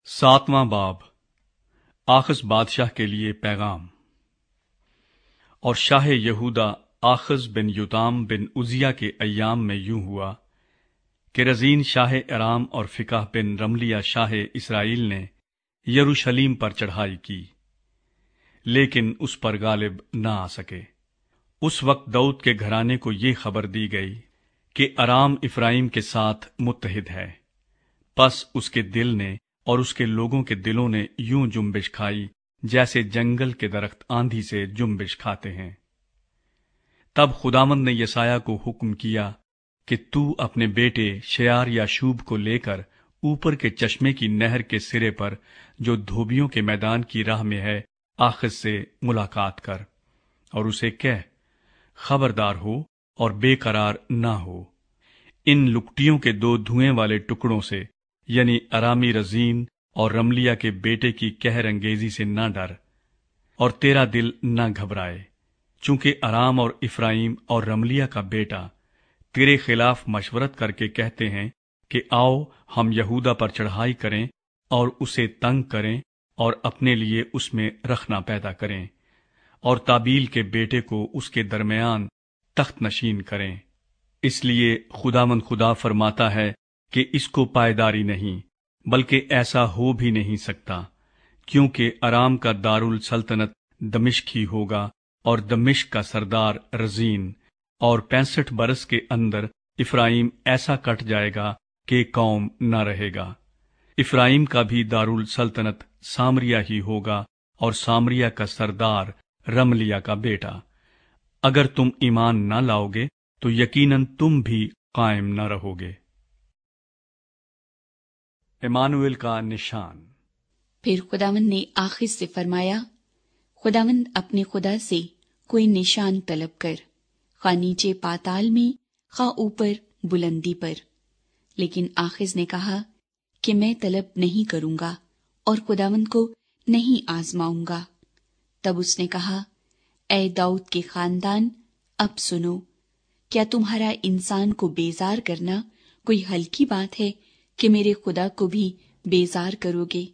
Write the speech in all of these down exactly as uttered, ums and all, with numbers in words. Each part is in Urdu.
ساتواں باب آخذ بادشاہ کے لیے پیغام۔ اور شاہ یہودا آخذ بن یوتام بن عزیہ کے ایام میں یوں ہوا کہ رزین شاہ ارام اور فقہ بن رملیہ شاہ اسرائیل نے یروشلیم پر چڑھائی کی، لیکن اس پر غالب نہ آ سکے۔ اس وقت داؤد کے گھرانے کو یہ خبر دی گئی کہ ارام افرائیم کے ساتھ متحد ہے، پس اس کے دل نے اور اس کے لوگوں کے دلوں نے یوں جنبش کھائی جیسے جنگل کے درخت آندھی سے جنبش کھاتے ہیں۔ تب خداوند نے یسایہ کو حکم کیا کہ تو اپنے بیٹے شیار یاشوب کو لے کر اوپر کے چشمے کی نہر کے سرے پر جو دھوبیوں کے میدان کی راہ میں ہے آخذ سے ملاقات کر، اور اسے کہہ خبردار ہو اور بے قرار نہ ہو، ان لکٹیوں کے دو دھوئیں والے ٹکڑوں سے یعنی ارامی رزین اور رملیہ کے بیٹے کی قہر انگیزی سے نہ ڈر، اور تیرا دل نہ گھبرائے، چونکہ ارام اور افرائیم اور رملیہ کا بیٹا تیرے خلاف مشورت کر کے کہتے ہیں کہ آؤ ہم یہودا پر چڑھائی کریں اور اسے تنگ کریں اور اپنے لیے اس میں رخنا پیدا کریں، اور تابیل کے بیٹے کو اس کے درمیان تخت نشین کریں۔ اس لیے خداوند خدا فرماتا ہے کہ اس کو پائیداری نہیں، بلکہ ایسا ہو بھی نہیں سکتا، کیونکہ ارام کا دارالسلطنت دمشق ہی ہوگا اور دمشق کا سردار رزین، اور پینسٹھ برس کے اندر افرائیم ایسا کٹ جائے گا کہ قوم نہ رہے گا۔ افرائیم کا بھی دارالسلطنت سامریہ ہی ہوگا اور سامریہ کا سردار رملیہ کا بیٹا۔ اگر تم ایمان نہ لاؤ گے تو یقیناً تم بھی قائم نہ رہو گے۔ ایمانویل کا نشان۔ پھر خداوند نے آخذ سے فرمایا، خداوند اپنے خدا سے کوئی نشان طلب کر، خواہ نیچے پاتال میں خواہ اوپر بلندی پر۔ لیکن آخذ نے کہا کہ میں طلب نہیں کروں گا اور خداوند کو نہیں آزماؤں گا۔ تب اس نے کہا، اے داؤد کے خاندان، اب سنو، کیا تمہارا انسان کو بیزار کرنا کوئی ہلکی بات ہے کہ میرے خدا کو بھی بیزار کرو گے؟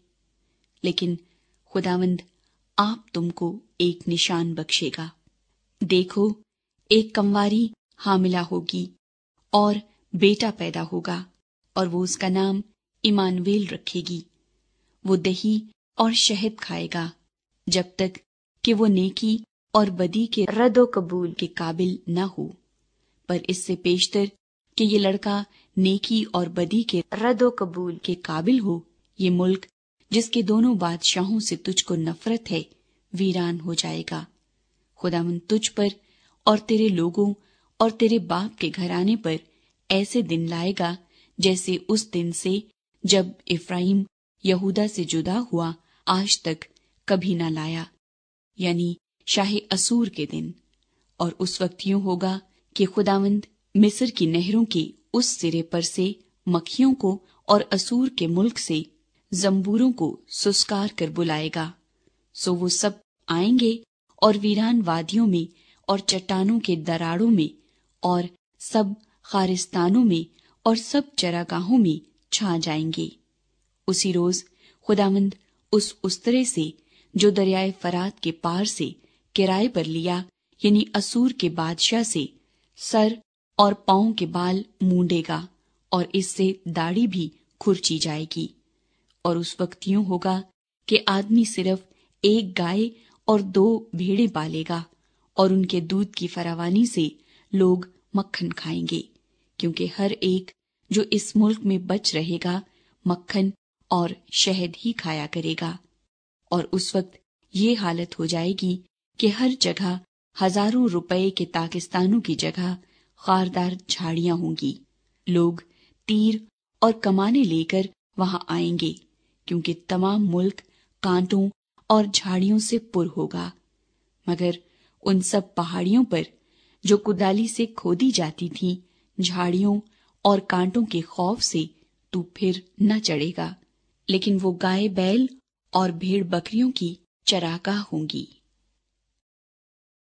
لیکن خداوند آپ تم کو ایک نشان بخشے گا۔ دیکھو، ایک کنواری حاملہ ہوگی اور بیٹا پیدا ہوگا، اور وہ اس کا نام ایمانویل رکھے گی۔ وہ دہی اور شہد کھائے گا جب تک کہ وہ نیکی اور بدی کے رد و قبول کے قابل نہ ہو، پر اس سے پیشتر کہ یہ لڑکا نیکی اور بدی کے رد و قبول کے قابل ہو، یہ ملک جس کے دونوں بادشاہوں سے تجھ کو نفرت ہے ویران ہو جائے گا۔ خداوند تجھ پر اور تیرے لوگوں اور تیرے باپ کے گھرانے پر ایسے دن لائے گا جیسے اس دن سے جب افرائیم یہودا سے جدا ہوا آج تک کبھی نہ لایا، یعنی شاہ اسور کے دن۔ اور اس وقت یوں ہوگا کہ خداوند مصر کی نہروں کے اس سرے پر سے مکھیوں کو اور اسور کے ملک سے زمبوروں کو سسکار کر بلائے گا، سو وہ سب آئیں گے اور ویران وادیوں میں اور چٹانوں کے دراڑوں میں اور سب خارستانوں میں اور سب چراگاہوں میں چھا جائیں گے۔ اسی روز خداوند اس استرے سے جو دریائے فرات کے پار سے کرائے پر لیا، یعنی اسور کے بادشاہ سے سر اور پاؤں کے بال مونڈے گا، اور اس سے داڑھی بھی کھرچی جائے گی۔ اور اس وقت یوں ہوگا کہ آدمی صرف ایک گائے اور دو بھیڑیں پالے گا، اور ان کے دودھ کی فراوانی سے لوگ مکھن کھائیں گے، کیونکہ ہر ایک جو اس ملک میں بچ رہے گا مکھن اور شہد ہی کھایا کرے گا۔ اور اس وقت یہ حالت ہو جائے گی کہ ہر جگہ ہزاروں روپے کے تاکستانوں کی جگہ خاردار جھاڑیاں ہوں گی۔ لوگ تیر اور کمانے لے کر وہاں آئیں گے، کیونکہ تمام ملک کانٹوں اور جھاڑیوں سے پر ہوگا، مگر ان سب پہاڑیوں پر جو کدالی سے کھودی جاتی تھیں جھاڑیوں اور کانٹوں کے خوف سے تو پھر نہ چڑھے گا، لیکن وہ گائے بیل اور بھیڑ بکریوں کی چراگاہ ہوں گی۔